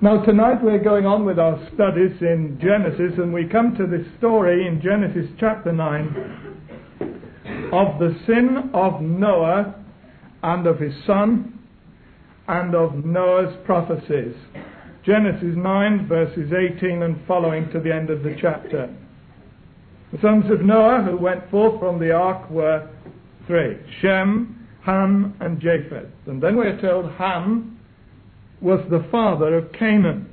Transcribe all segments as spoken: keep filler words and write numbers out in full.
Now tonight we're going on with our studies in Genesis, and we come to this story in Genesis chapter nine of the sin of Noah and of his son and of Noah's prophecies. Genesis nine verses eighteen and following to the end of the chapter. The sons of Noah who went forth from the ark were three: Shem, Ham and Japheth. And then we're told Ham was the father of Canaan.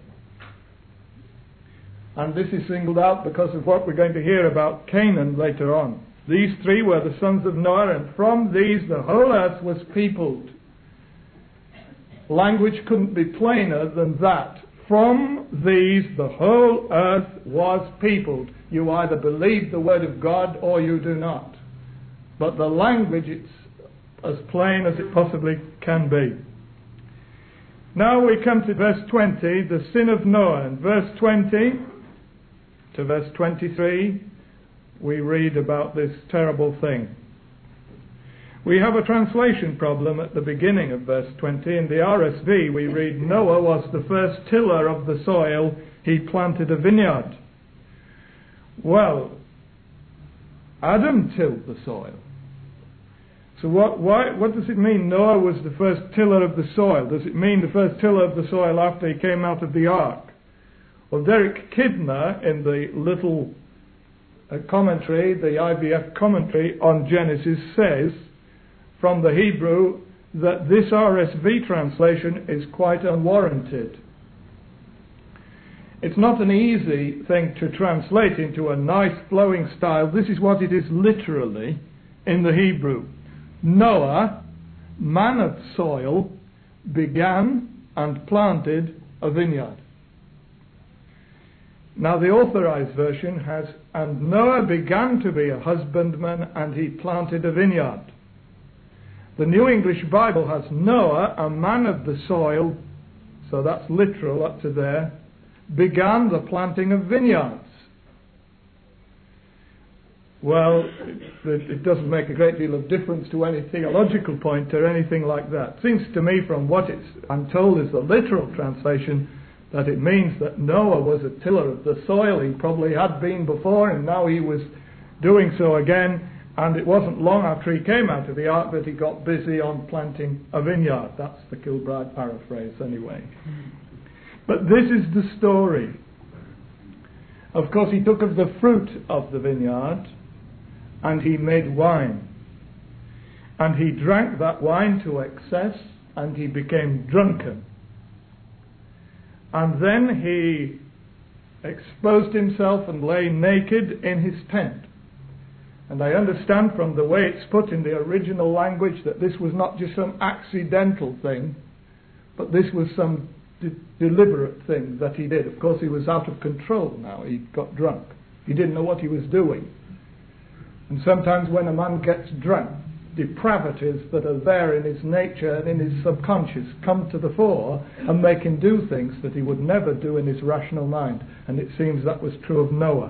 And this is singled out because of what we're going to hear about Canaan later on. These three were the sons of Noah, and from these the whole earth was peopled. Language couldn't be plainer than that. From these the whole earth was peopled. You either believe the word of God or you do not. But the language, it's as plain as it possibly can be. Now we come to verse twenty, the sin of Noah. And verse twenty to verse twenty-three, we read about this terrible thing. We have a translation problem at the beginning of verse twenty. In the R S V we read, Noah was the first tiller of the soil, he planted a vineyard. Well, Adam tilled the soil. So what, why, what does it mean Noah was the first tiller of the soil? Does it mean the first tiller of the soil after he came out of the ark? Well, Derek Kidner, in the little uh, commentary, the I V F commentary on Genesis, says from the Hebrew that this R S V translation is quite unwarranted. It's not an easy thing to translate into a nice flowing style. This is what it is literally in the Hebrew. Noah, man of soil, began and planted a vineyard. Now the Authorized Version has, and Noah began to be a husbandman and he planted a vineyard. The New English Bible has Noah, a man of the soil, so that's literal up to there, began the planting of vineyards. Well, it doesn't make a great deal of difference to any theological point or anything like that. It seems to me from what it's, I'm told is the literal translation that it means that Noah was a tiller of the soil. He probably had been before and now he was doing so again, and it wasn't long after he came out of the ark that he got busy on planting a vineyard. That's the Kilbride paraphrase anyway. But this is the story. Of course, he took of the fruit of the vineyard and he made wine. And he drank that wine to excess and he became drunken. And then he exposed himself and lay naked in his tent. And I understand from the way it's put in the original language that this was not just some accidental thing, but this was some de- deliberate thing that he did. Of course, he was out of control now. He got drunk. He didn't know what he was doing. And sometimes when a man gets drunk, depravities that are there in his nature and in his subconscious come to the fore and make him do things that he would never do in his rational mind. And it seems that was true of Noah.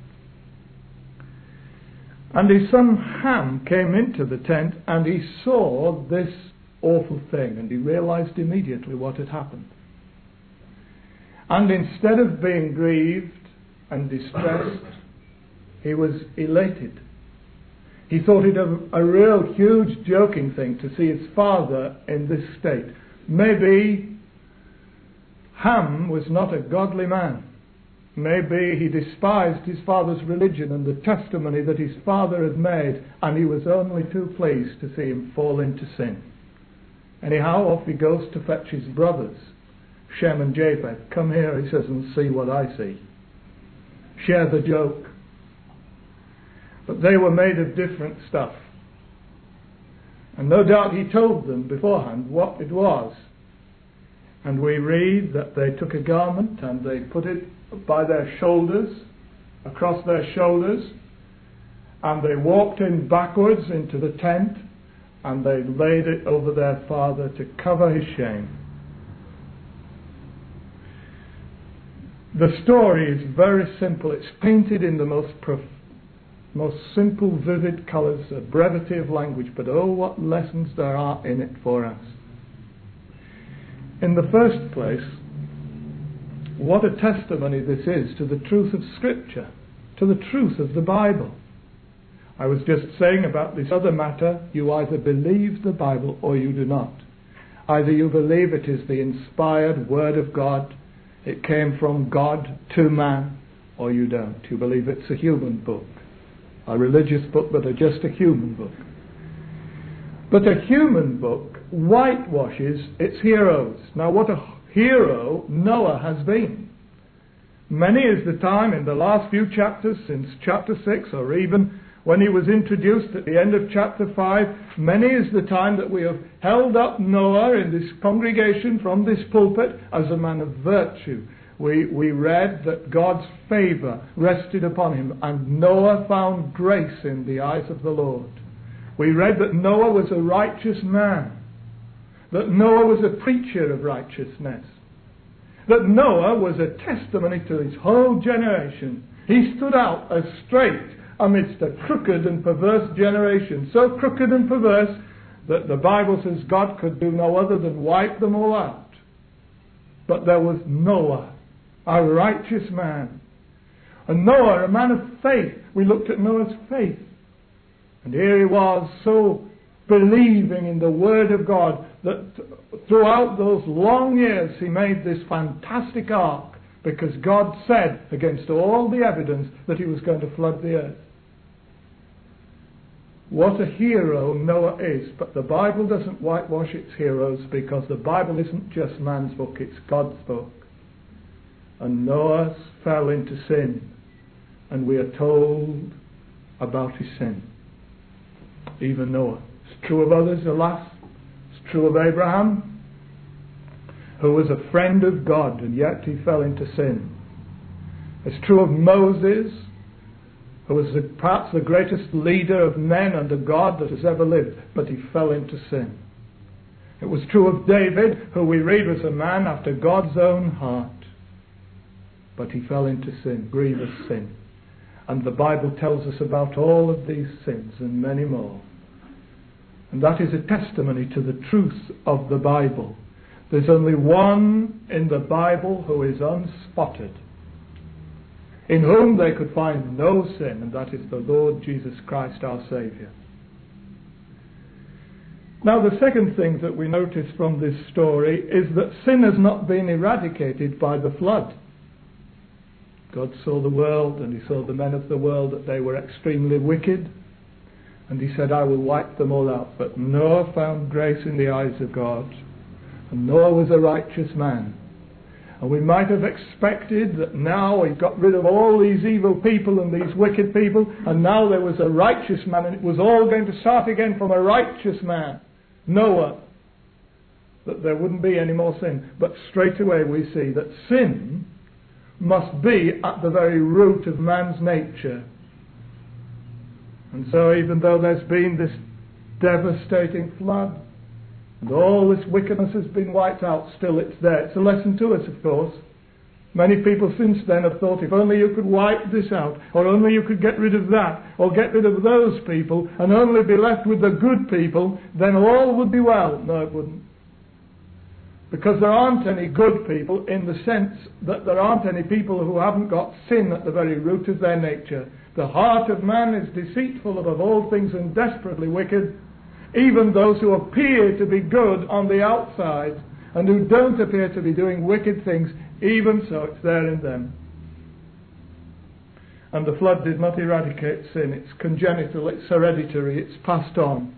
And his son Ham came into the tent and he saw this awful thing and he realized immediately what had happened. And instead of being grieved and distressed, he was elated. He thought it a, a real huge joking thing to see his father in this state. Maybe Ham was not a godly man. Maybe he despised his father's religion and the testimony that his father had made, and he was only too pleased to see him fall into sin. Anyhow, off he goes to fetch his brothers, Shem and Japheth. Come here, he says, and see what I see. Share the joke. But they were made of different stuff. And no doubt he told them beforehand what it was. And we read that they took a garment and they put it by their shoulders, across their shoulders, and they walked in backwards into the tent and they laid it over their father to cover his shame. The story is very simple. It's painted in the most prof- most simple, vivid colours, a brevity of language, but oh, what lessons there are in it for us. In the first place, What a testimony this is to the truth of Scripture, to the truth of the Bible. I was just saying about this other matter, you either believe the Bible or you do not. Either you believe it is the inspired Word of God, it came from God to man, or you don't. You believe it's a human book, a religious book, but a, just a human book. But a human book whitewashes its heroes. Now, what a hero Noah has been. Many is the time in the last few chapters, since chapter six, or even when he was introduced at the end of chapter five, many is the time that we have held up Noah in this congregation from this pulpit as a man of virtue. We, we read that God's favour rested upon him, and Noah found grace in the eyes of the Lord. We read that Noah was a righteous man, that Noah was a preacher of righteousness, that Noah was a testimony to his whole generation. He stood out as straight amidst a crooked and perverse generation, so crooked and perverse that the Bible says God could do no other than wipe them all out. But there was Noah, a righteous man. And Noah, a man of faith. We looked at Noah's faith. And here he was, so believing in the Word of God, that throughout those long years he made this fantastic ark, because God said, against all the evidence, that he was going to flood the earth. What a hero Noah is. But the Bible doesn't whitewash its heroes, because the Bible isn't just man's book, it's God's book. And Noah fell into sin, and we are told about his sin. Even Noah. It's true of others, alas. It's true of Abraham, who was a friend of God, and yet he fell into sin. It's true of Moses, who was the, perhaps the greatest leader of men under God that has ever lived, but he fell into sin. It was true of David, who we read was a man after God's own heart, but he fell into sin, grievous sin. And the Bible tells us about all of these sins and many more. And that is a testimony to the truth of the Bible. There's only one in the Bible who is unspotted, in whom they could find no sin, and that is the Lord Jesus Christ, our Saviour. Now, the second thing that we notice from this story is that sin has not been eradicated by the flood. God saw the world, and he saw the men of the world, that they were extremely wicked, and he said, I will wipe them all out. But Noah found grace in the eyes of God, and Noah was a righteous man. And we might have expected that now he got rid of all these evil people and these wicked people, and now there was a righteous man, and it was all going to start again from a righteous man, Noah, that there wouldn't be any more sin. But straight away we see that sin must be at the very root of man's nature. And so even though there's been this devastating flood, and all this wickedness has been wiped out, still it's there. It's a lesson to us, of course. Many people since then have thought, if only you could wipe this out, or only you could get rid of that, or get rid of those people, and only be left with the good people, then all would be well. No, it wouldn't. Because there aren't any good people, in the sense that there aren't any people who haven't got sin at the very root of their nature. The heart of man is deceitful above all things and desperately wicked. Even those who appear to be good on the outside and who don't appear to be doing wicked things, even so it's there in them. And the flood did not eradicate sin. It's congenital, it's hereditary, it's passed on.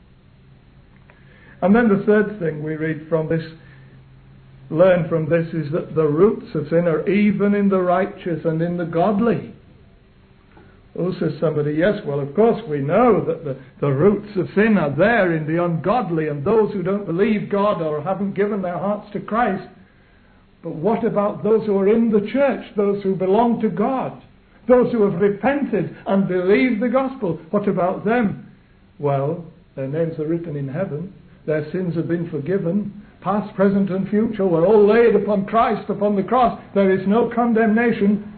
And then the third thing we read from this, learn from this, is that the roots of sin are even in the righteous and in the godly. Oh, says somebody, yes, well, of course we know that the, the roots of sin are there in the ungodly and those who don't believe God or haven't given their hearts to Christ. But what about those who are in the church, those who belong to God, those who have repented and believed the gospel? What about them? Well, their names are written in heaven. Their sins have been forgiven. Past, present and future were all laid upon Christ upon the cross. There is no condemnation.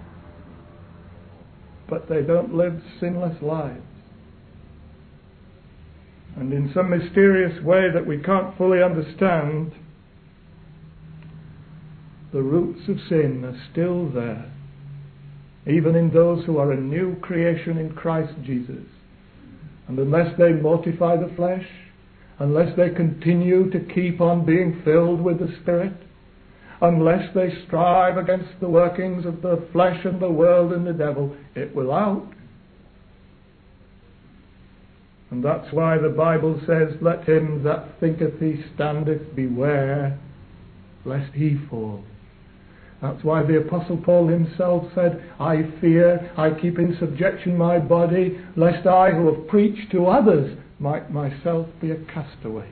But they don't live sinless lives. And in some mysterious way that we can't fully understand, the roots of sin are still there, even in those who are a new creation in Christ Jesus. And unless they mortify the flesh, unless they continue to keep on being filled with the Spirit, unless they strive against the workings of the flesh and the world and the devil, it will out. And that's why the Bible says, let him that thinketh he standeth beware lest he fall. That's why the Apostle Paul himself said, I fear, I keep in subjection my body, lest I who have preached to others might myself be a castaway.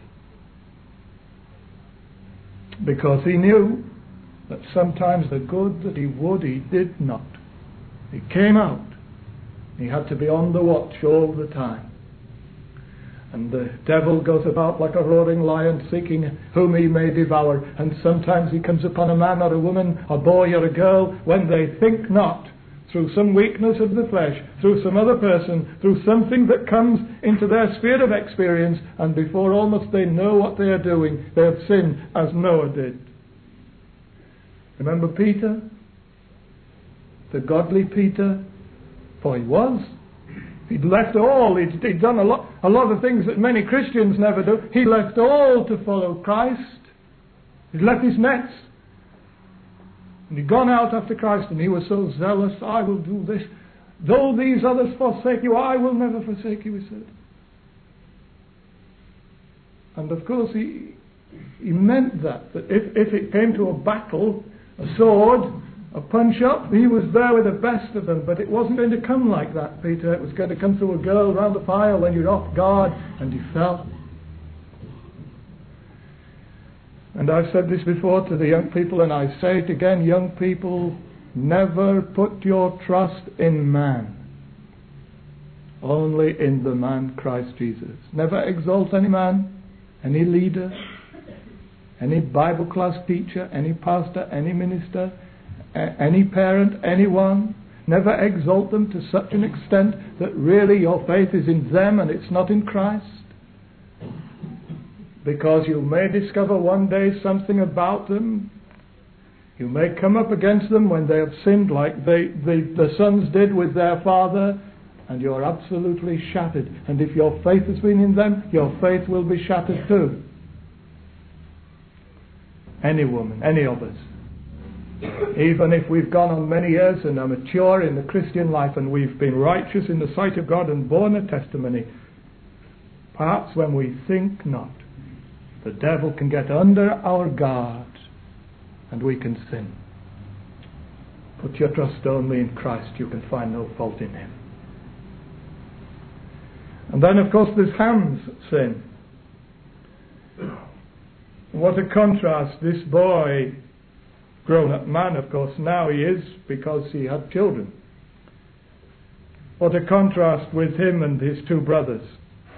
Because he knew that sometimes the good that he would, he did not. He came out. He had to be on the watch all the time. And the devil goes about like a roaring lion, seeking whom he may devour. And sometimes he comes upon a man or a woman, a boy or a girl, when they think not, through some weakness of the flesh, through some other person, through something that comes into their sphere of experience, and before almost they know what they are doing, they have sinned as Noah did. Remember Peter? The godly Peter? For he was. He'd left all. He'd, he'd done a lot, a lot of things that many Christians never do. He left all to follow Christ. He'd left his nets. And he'd gone out after Christ, and he was so zealous, I will do this. Though these others forsake you, I will never forsake you, he said. And of course he, he meant that, that if, if it came to a battle, a sword, a punch-up, he was there with the best of them. But it wasn't going to come like that, Peter. It was going to come through a girl round the fire when you're off guard, and you fell. And I've said this before to the young people, and I say it again, young people, never put your trust in man. Only in the man Christ Jesus. Never exalt any man, any leader, any Bible class teacher, any pastor, any minister, any parent, anyone. Never exalt them to such an extent that really your faith is in them and it's not in Christ. Because you may discover one day something about them. You may come up against them when they have sinned like they, they, the sons did with their father, and you're absolutely shattered. And if your faith has been in them, your faith will be shattered too. Any woman, any of us. Even if we've gone on many years and are mature in the Christian life and we've been righteous in the sight of God and borne a testimony, perhaps when we think not, the devil can get under our guard and we can sin. Put your trust only in Christ. You can find no fault in him. And then of course there's Ham's sin. What a contrast. This boy, grown-up man of course now he is because he had children. What a contrast with him and his two brothers.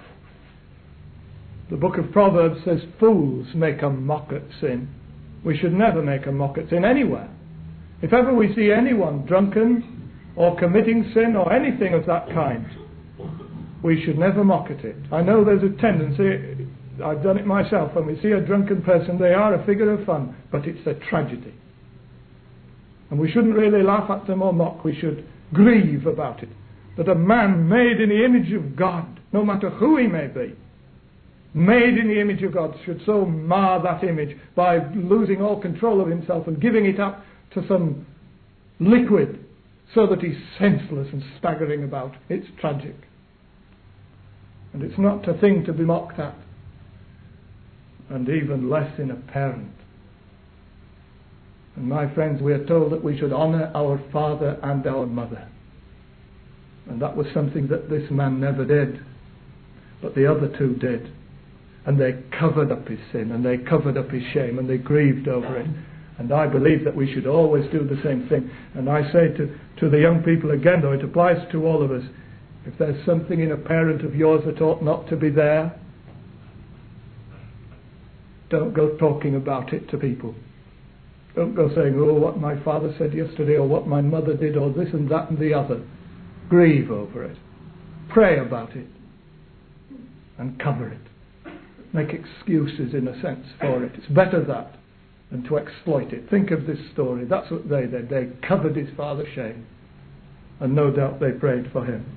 The book of Proverbs says fools make a mock at sin. We should never make a mock at sin anywhere. If ever we see anyone drunken or committing sin or anything of that kind, we should never mock at it. I know there's a tendency, I've done it myself, when we see a drunken person, they are a figure of fun, but it's a tragedy. And we shouldn't really laugh at them or mock, we should grieve about it. That a man made in the image of God, no matter who he may be, made in the image of God, should so mar that image by losing all control of himself and giving it up to some liquid so that he's senseless and staggering about. It's tragic. And it's not a thing to be mocked at. And even less in a parent. And my friends, we are told that we should honour our father and our mother. And that was something that this man never did. But the other two did. And they covered up his sin, and they covered up his shame, and they grieved over it. And I believe that we should always do the same thing. And I say to, to the young people again, though it applies to all of us, if there's something in a parent of yours that ought not to be there, don't go talking about it to people. Don't go saying, oh, what my father said yesterday, or what my mother did, or this and that and the other. Grieve over it. Pray about it. And cover it. Make excuses, in a sense, for it. It's better that and to exploit it. Think of this story. That's what they did. They covered his father's shame, and no doubt they prayed for him.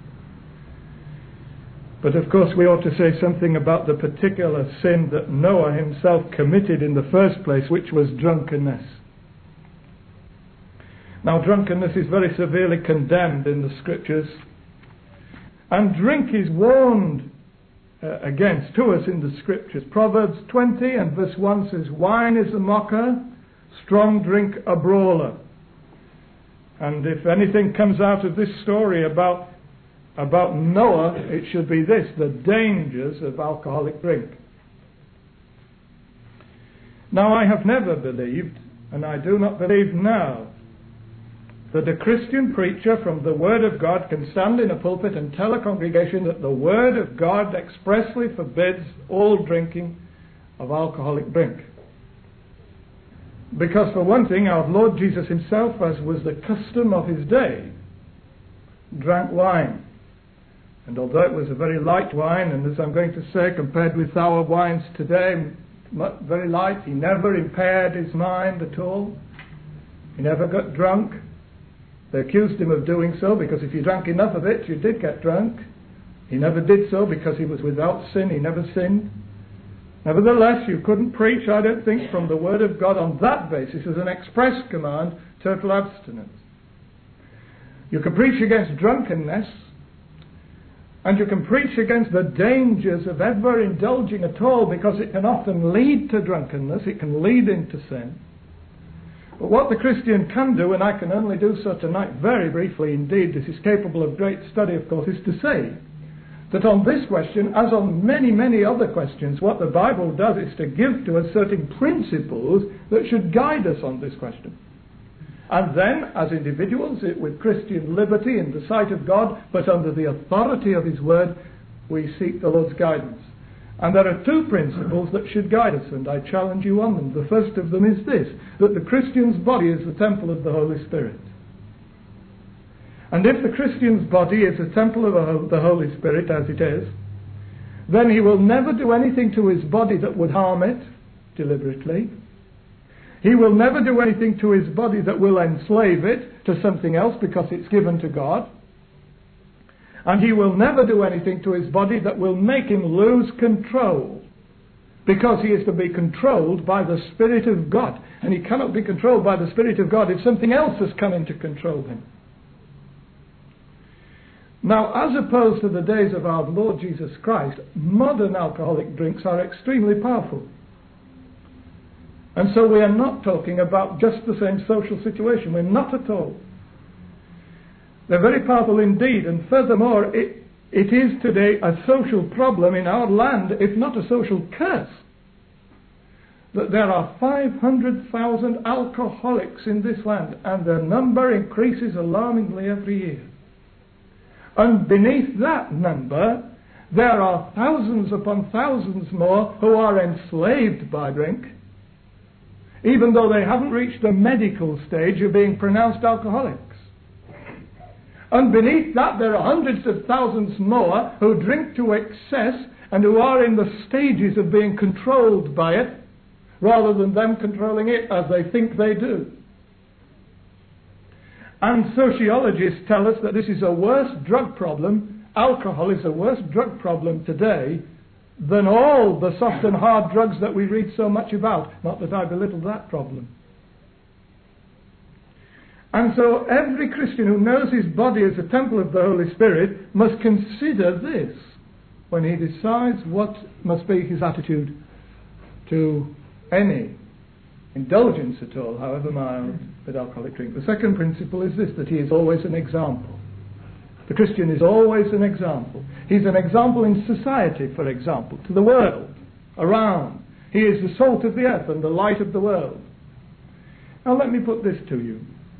But of course we ought to say something about the particular sin that Noah himself committed in the first place, which was drunkenness. Now, drunkenness is very severely condemned in the Scriptures, and drink is warned uh, against to us in the Scriptures. Proverbs twenty and verse one says, "Wine is a mocker, strong drink a brawler." And if anything comes out of this story about, about Noah, it should be this: the dangers of alcoholic drink. Now, I have never believed, and I do not believe now, that a Christian preacher from the Word of God can stand in a pulpit and tell a congregation that the Word of God expressly forbids all drinking of alcoholic drink. Because for one thing, our Lord Jesus himself, as was the custom of his day, drank wine. And although it was a very light wine, and as I'm going to say, compared with our wines today, very light, he never impaired his mind at all. He never got drunk. They accused him of doing so because if you drank enough of it, you did get drunk. He never did so because he was without sin. He never sinned. Nevertheless, you couldn't preach, I don't think, from the Word of God on that basis as an express command, total abstinence. You can preach against drunkenness, and you can preach against the dangers of ever indulging at all, because it can often lead to drunkenness, it can lead into sin. But what the Christian can do, and I can only do so tonight very briefly indeed, this is capable of great study of course, is to say that on this question, as on many, many other questions, what the Bible does is to give to us certain principles that should guide us on this question. And then, as individuals, with Christian liberty in the sight of God, but under the authority of His Word, we seek the Lord's guidance. And there are two principles that should guide us, and I challenge you on them. The first of them is this, that the Christian's body is the temple of the Holy Spirit. And if the Christian's body is a temple of the Holy Spirit, as it is, then he will never do anything to his body that would harm it, deliberately. He will never do anything to his body that will enslave it to something else because it's given to God. And he will never do anything to his body that will make him lose control, because he is to be controlled by the Spirit of God. And he cannot be controlled by the Spirit of God if something else has come in to control him. Now, as opposed to the days of our Lord Jesus Christ, modern alcoholic drinks are extremely powerful. And so we are not talking about just the same social situation. We're not at all. They're very powerful indeed, and furthermore, it, it is today a social problem in our land, if not a social curse, that there are five hundred thousand alcoholics in this land, and their number increases alarmingly every year. And beneath that number, there are thousands upon thousands more who are enslaved by drink, even though they haven't reached the medical stage of being pronounced alcoholics. And beneath that, there are hundreds of thousands more who drink to excess and who are in the stages of being controlled by it, rather than them controlling it as they think they do. And sociologists tell us that this is a worse drug problem, alcohol is a worse drug problem today than all the soft and hard drugs that we read so much about. Not that I belittle that problem. And so every Christian who knows his body is a temple of the Holy Spirit must consider this when he decides what must be his attitude to any indulgence at all, however mild, with alcoholic drink. The second principle is this, that he is always an example. The Christian is always an example. He's an example in society, for example, to the world around. He is the salt of the earth and the light of the world. Now let me put this to you.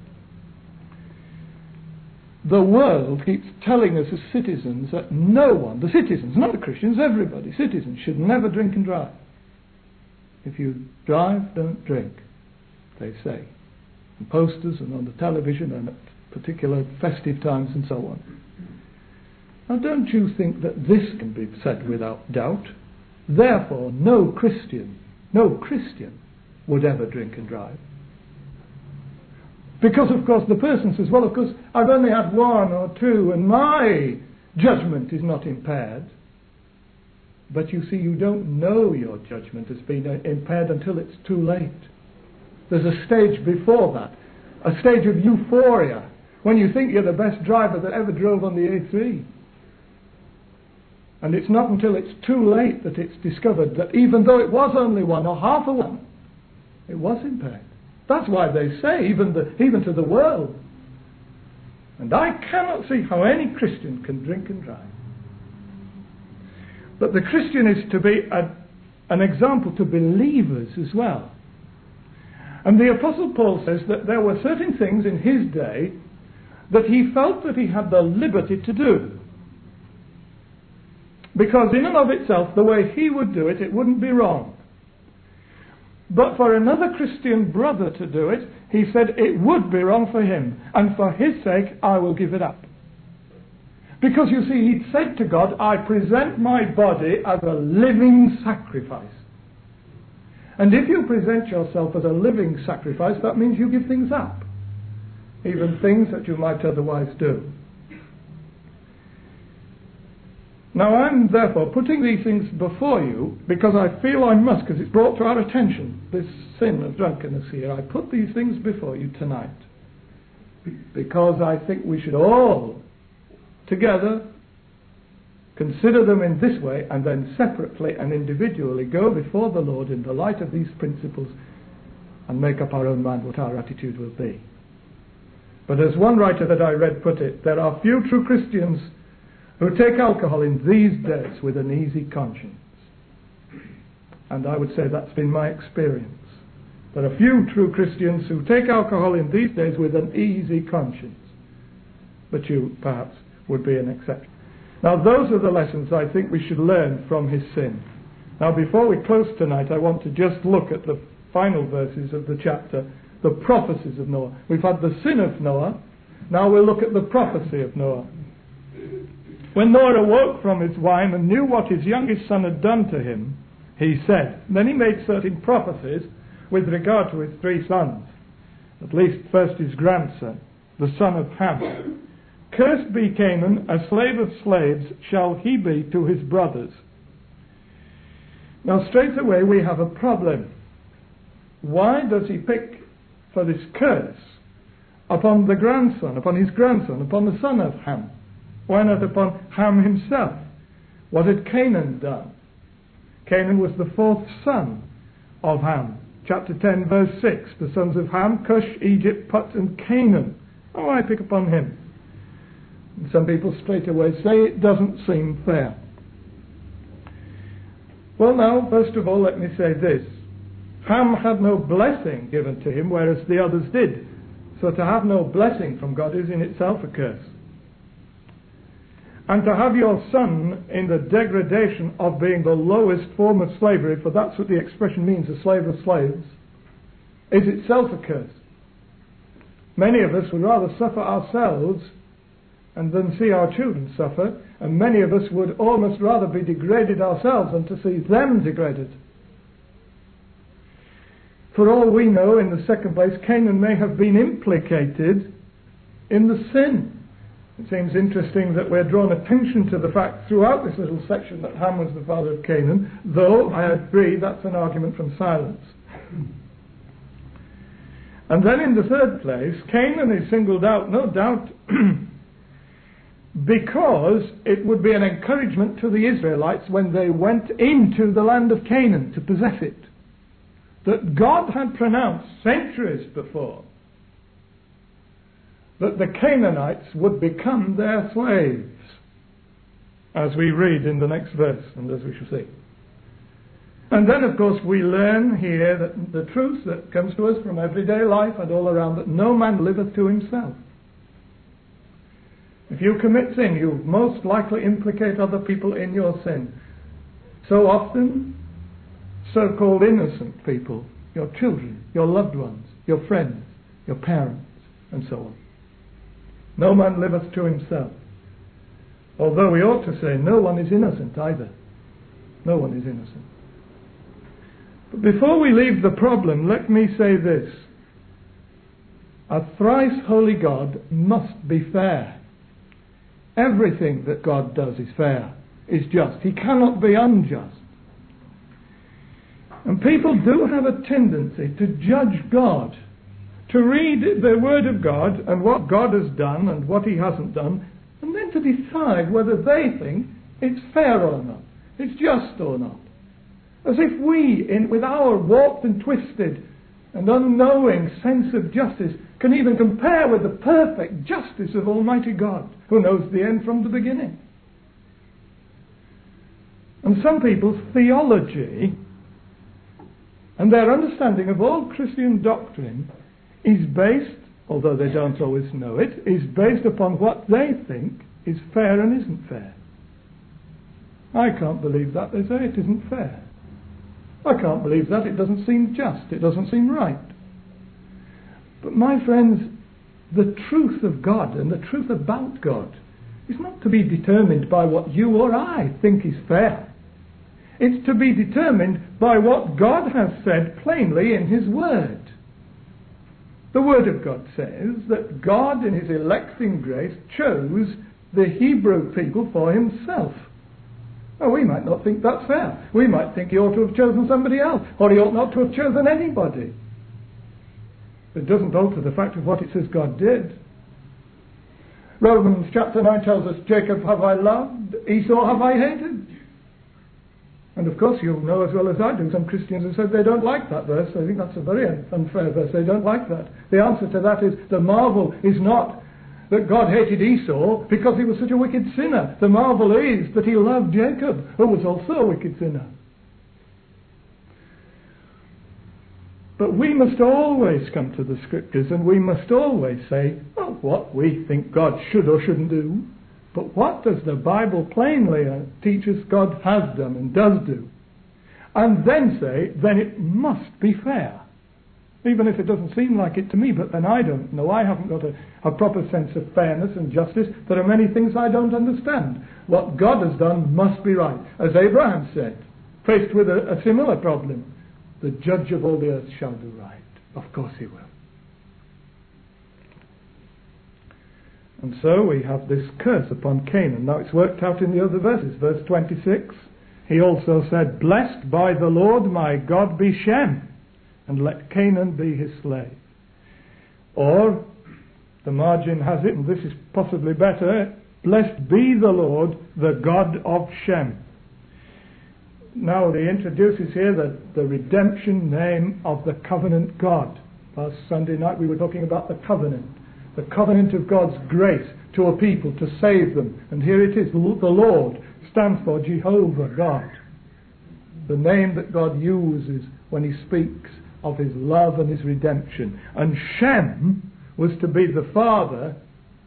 The world keeps telling us as citizens that no one, the citizens, not the Christians, everybody, citizens, should never drink and drive. If you drive, don't drink, they say. On posters and on the television and at particular festive times and so on. Now don't you think that this can be said without doubt? Therefore, no Christian, no Christian would ever drink and drive. Because, of course, the person says, well, of course, I've only had one or two and my judgment is not impaired. But you see, you don't know your judgment has been impaired until it's too late. There's a stage before that, a stage of euphoria, when you think you're the best driver that ever drove on the A three. And it's not until it's too late that it's discovered that even though it was only one or half a one, it was impaired. That's why they say, even, the, even to the world. And I cannot see how any Christian can drink and drive. But the Christian is to be a, an example to believers as well. And the Apostle Paul says that there were certain things in his day that he felt that he had the liberty to do. Because in and of itself, the way he would do it, it wouldn't be wrong. But for another Christian brother to do it, he said it would be wrong for him. And for his sake, I will give it up. Because you see, he'd said to God, I present my body as a living sacrifice. And if you present yourself as a living sacrifice, that means you give things up. Even things that you might otherwise do. Now I'm therefore putting these things before you because I feel I must, because it's brought to our attention, this sin of drunkenness here. I put these things before you tonight because I think we should all together consider them in this way and then separately and individually go before the Lord in the light of these principles and make up our own mind what our attitude will be. But as one writer that I read put it, there are few true Christians who take alcohol in these days with an easy conscience. And I would say that's been my experience. There are few true Christians who take alcohol in these days with an easy conscience. But you, perhaps, would be an exception. Now, those are the lessons I think we should learn from his sin. Now, before we close tonight, I want to just look at the final verses of the chapter, the prophecies of Noah. We've had the sin of Noah. Now we'll look at the prophecy of Noah. When Noah awoke from his wine and knew what his youngest son had done to him, he said, then he made certain prophecies with regard to his three sons. At least first his grandson, the son of Ham. Cursed be Canaan, a slave of slaves shall he be to his brothers. Now straight away we have a problem. Why does he pick for this curse upon the grandson, upon his grandson, upon the son of Ham? Why not upon Ham himself? What had Canaan done? Canaan was the fourth son of Ham. Chapter ten, verse six. The sons of Ham, Cush, Egypt, Put, and Canaan. Oh, I pick upon him. And some people straight away say it doesn't seem fair. Well, now, first of all, let me say this. Ham had no blessing given to him, whereas the others did. So to have no blessing from God is in itself a curse. And to have your son in the degradation of being the lowest form of slavery, for that's what the expression means, a slave of slaves, is itself a curse. Many of us would rather suffer ourselves and then see our children suffer, and many of us would almost rather be degraded ourselves than to see them degraded. For all we know, in the second place, Canaan may have been implicated in the sin. It seems interesting that we're drawn attention to the fact throughout this little section that Ham was the father of Canaan, though I agree that's an argument from silence. And then in the third place, Canaan is singled out, no doubt, because it would be an encouragement to the Israelites when they went into the land of Canaan to possess it, that God had pronounced centuries before that the Canaanites would become their slaves, as we read in the next verse and as we shall see. And then, of course, we learn here that the truth that comes to us from everyday life and all around, that no man liveth to himself. If you commit sin, you most likely implicate other people in your sin. So often, so-called innocent people, your children, your loved ones, your friends, your parents, and so on. No man liveth to himself. Although we ought to say no one is innocent either. No one is innocent. Before we leave the problem, let me say this. A thrice holy God must be fair. Everything that God does is fair, is just. He cannot be unjust. And people do have a tendency to judge God, to read the Word of God and what God has done and what He hasn't done, and then to decide whether they think it's fair or not, it's just or not. As if we, in, with our warped and twisted and unknowing sense of justice, can even compare with the perfect justice of Almighty God, who knows the end from the beginning. And some people's theology and their understanding of all Christian doctrine is based, although they don't always know it, is based upon what they think is fair and isn't fair. I can't believe that. They say it isn't fair. I can't believe that. It doesn't seem just. It doesn't seem right. But my friends, the truth of God and the truth about God is not to be determined by what you or I think is fair. It's to be determined by what God has said plainly in His Word. The Word of God says that God in His electing grace chose the Hebrew people for Himself. Well, we might not think that's fair. We might think He ought to have chosen somebody else, or He ought not to have chosen anybody. It doesn't alter the fact of what it says God did. Romans chapter nine tells us, Jacob have I loved, Esau have I hated. And of course you'll know as well as I do, some Christians have said they don't like that verse. I think that's a very unfair verse. They don't like that. The answer to that is the marvel is not that God hated Esau because he was such a wicked sinner. The marvel is that He loved Jacob, who was also a wicked sinner. But we must always come to the Scriptures and we must always say, well, what we think God should or shouldn't do. But what does the Bible plainly teach us God has done and does do? And then say, then it must be fair. Even if it doesn't seem like it to me, but then I don't know. I haven't got a, a proper sense of fairness and justice. There are many things I don't understand. What God has done must be right. As Abraham said, faced with a, a similar problem, the judge of all the earth shall do right. Of course He will. And so we have this curse upon Canaan. Now it's worked out in the other verses. Verse twenty-six, He also said, blessed by the Lord my God be Shem, and let Canaan be his slave. Or, the margin has it, and this is possibly better, blessed be the Lord, the God of Shem. Now he introduces here the, the redemption name of the covenant God. Last Sunday night we were talking about the covenant. The covenant of God's grace to a people to save them. And here it is, the Lord stands for Jehovah God. The name that God uses when He speaks of His love and His redemption. And Shem was to be the father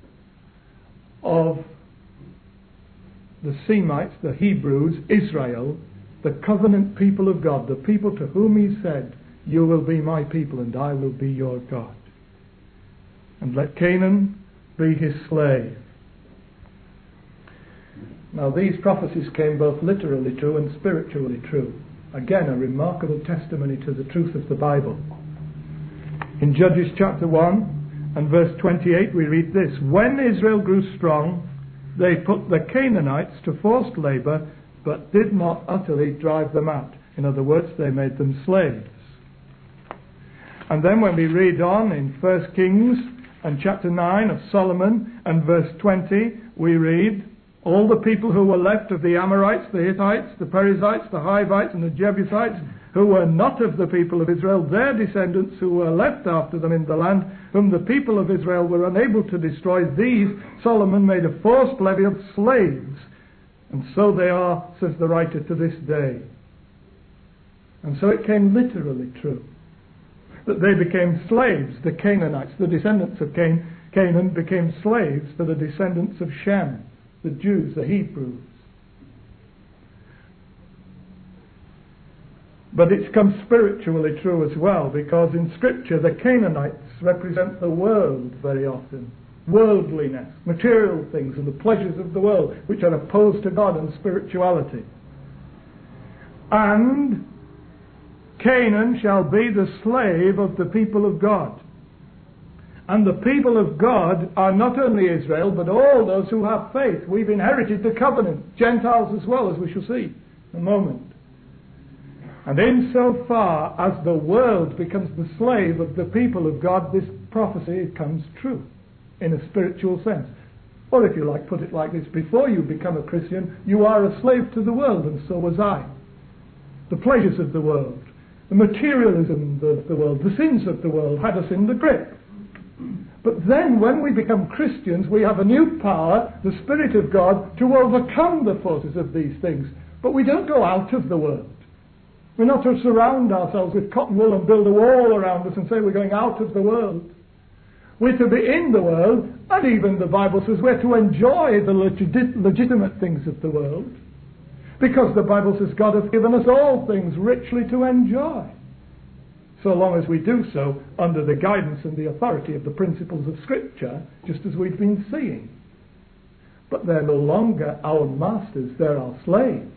of the Semites, the Hebrews, Israel, the covenant people of God, the people to whom He said, you will be my people and I will be your God. And let Canaan be his slave. Now these prophecies came both literally true and spiritually true. Again, a remarkable testimony to the truth of the Bible. In Judges chapter one and verse twenty-eight we read this, when Israel grew strong, they put the Canaanites to forced labour, but did not utterly drive them out. In other words, they made them slaves. And then when we read on in First Kings and chapter nine of Solomon and verse twenty, we read, all the people who were left of the Amorites, the Hittites, the Perizzites, the Hivites and the Jebusites, who were not of the people of Israel, their descendants who were left after them in the land, whom the people of Israel were unable to destroy, these Solomon made a forced levy of slaves. And so they are, says the writer, to this day. And so it came literally true, that they became slaves, the Canaanites, the descendants of Can- Canaan became slaves for the descendants of Shem, the Jews, the Hebrews. But it's come spiritually true as well, because in Scripture the Canaanites represent the world very often. Worldliness, material things and the pleasures of the world, which are opposed to God and spirituality. And Canaan shall be the slave of the people of God. And the people of God are not only Israel, but all those who have faith. We've inherited the covenant, Gentiles as well, as we shall see in a moment. And insofar as the world becomes the slave of the people of God, this prophecy comes true in a spiritual sense. Or if you like, put it like this: before you become a Christian, you are a slave to the world, and so was I. The pleasures of the world, the materialism of the world, the sins of the world had us in the grip. But then when we become Christians, we have a new power, the Spirit of God, to overcome the forces of these things. But we don't go out of the world. We're not to surround ourselves with cotton wool and build a wall around us and say we're going out of the world. We're to be in the world, and even the Bible says we're to enjoy the legit- legitimate things of the world. Because the Bible says God has given us all things richly to enjoy. So long as we do so under the guidance and the authority of the principles of Scripture, just as we've been seeing. But they're no longer our masters, they're our slaves.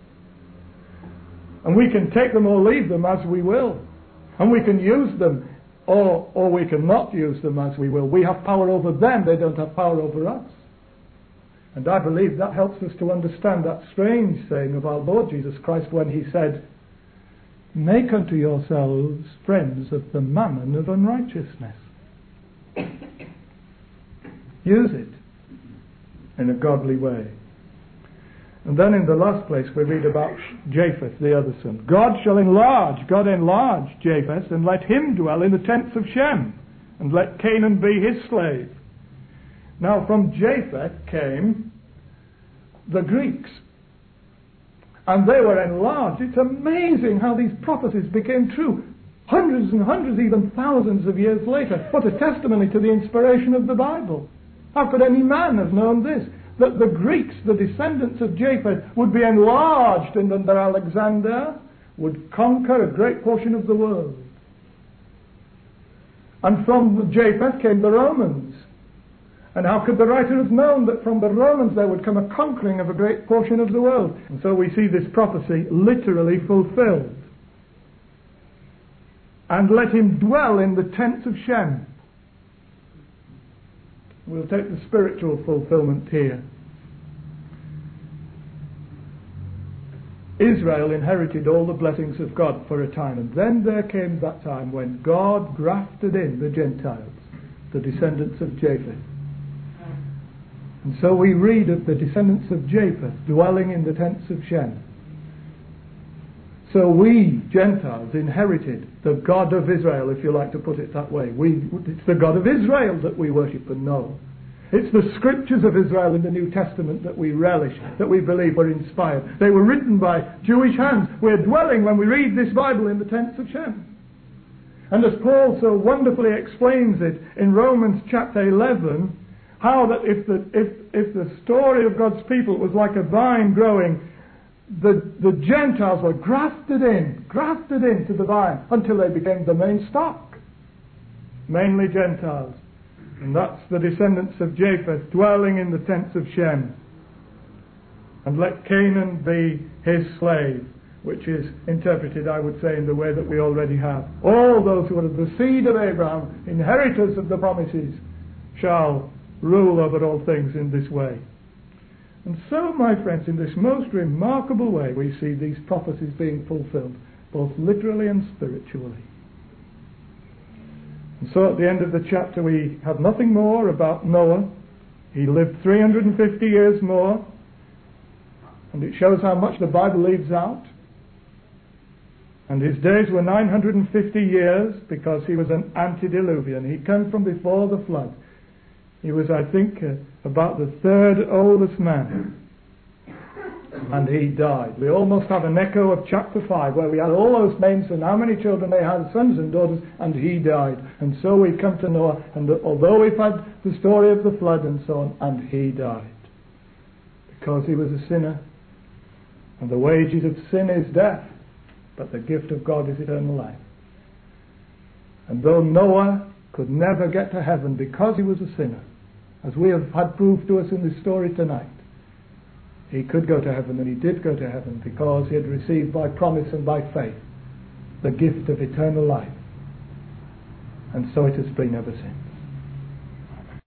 And we can take them or leave them as we will. And we can use them or, or we can not use them as we will. We have power over them, they don't have power over us. And I believe that helps us to understand that strange saying of our Lord Jesus Christ when he said, "Make unto yourselves friends of the mammon of unrighteousness." Use it in a godly way. And then in the last place we read about Japheth, the other son. God shall enlarge, God enlarge Japheth, and let him dwell in the tents of Shem, and let Canaan be his slave. Now from Japheth came the Greeks. And they were enlarged. It's amazing how these prophecies became true. Hundreds and hundreds, even thousands of years later. What a testimony to the inspiration of the Bible. How could any man have known this? That the Greeks, the descendants of Japheth, would be enlarged and under Alexander would conquer a great portion of the world. And from Japheth came the Romans. And how could the writer have known that from the Romans there would come a conquering of a great portion of the world? And so we see this prophecy literally fulfilled. And let him dwell in the tents of Shem. We'll take the spiritual fulfillment here. Israel inherited all the blessings of God for a time, and then there came that time when God grafted in the Gentiles, the descendants of Japheth. And so we read of the descendants of Japheth dwelling in the tents of Shem. So we, Gentiles, inherited the God of Israel, if you like to put it that way. We, it's the God of Israel that we worship and know. It's the scriptures of Israel in the New Testament that we relish, that we believe were inspired. They were written by Jewish hands. We're dwelling, when we read this Bible, in the tents of Shem. And as Paul so wonderfully explains it in Romans chapter eleven, how that if the, if, if the story of God's people was like a vine growing, the, the Gentiles were grafted in, grafted into the vine until they became the main stock. Mainly Gentiles. And that's the descendants of Japheth dwelling in the tents of Shem. And let Canaan be his slave, which is interpreted, I would say, in the way that we already have. All those who are of the seed of Abraham, inheritors of the promises, shall rule over all things in this way. And so, my friends, in this most remarkable way, we see these prophecies being fulfilled, both literally and spiritually. And so at the end of the chapter we have nothing more about Noah. He lived three hundred fifty years more, and it shows how much the Bible leaves out. And his days were nine hundred fifty years, because he was an antediluvian. He came from before the flood. He was, I think, uh, about the third oldest man. And he died. We almost have an echo of chapter five, where we had all those names and how many children they had, sons and daughters, and he died. And so we come to Noah, and although we've had the story of the flood and so on, and he died. Because he was a sinner. And the wages of sin is death, but the gift of God is eternal life. And though Noah could never get to heaven because he was a sinner, as we have had proved to us in this story tonight, he could go to heaven, and he did go to heaven because he had received by promise and by faith the gift of eternal life. And so it has been ever since.